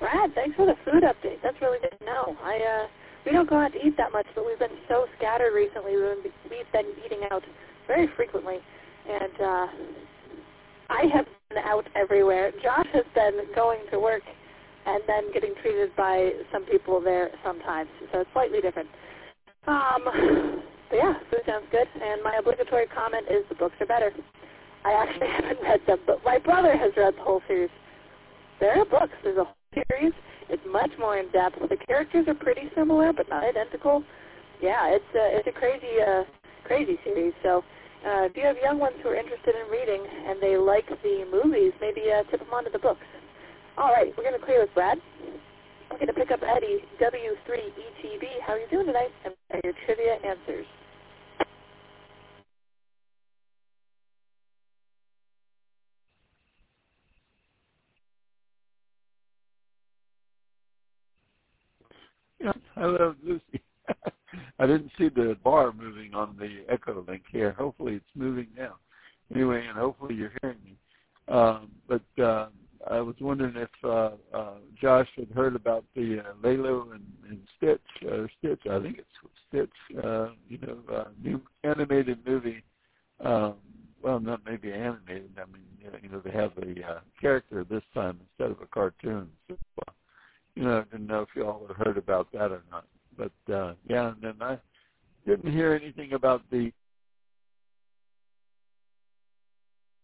Brad, thanks for the food update. That's really good to know. We don't go out to eat that much, but we've been so scattered recently. We've been eating out very frequently, and I have been out everywhere. Josh has been going to work and then getting treated by some people there sometimes, so it's slightly different. But yeah, food sounds good, and my obligatory comment is the books are better. I actually haven't read them, but my brother has read the whole series. There are books. There's a whole series. It's much more in-depth. The characters are pretty similar, but not identical. Yeah, it's a crazy series. So if you have young ones who are interested in reading and they like the movies, maybe tip them onto the books. All right, we're going to clear with Brad. I'm going to pick up Eddie, W3ETB. How are you doing tonight? And your trivia answers. Yeah, hello, Lucy. I didn't see the bar moving on the Echo link here. Hopefully it's moving now. Anyway, and hopefully you're hearing me. But I was wondering if Josh had heard about the Lilo and Stitch, I think it's Stitch, new animated movie. Well, not maybe animated. I mean, they have a character this time instead of a cartoon. So, I didn't know if you all had heard about that or not. But, yeah, and then I didn't hear anything about the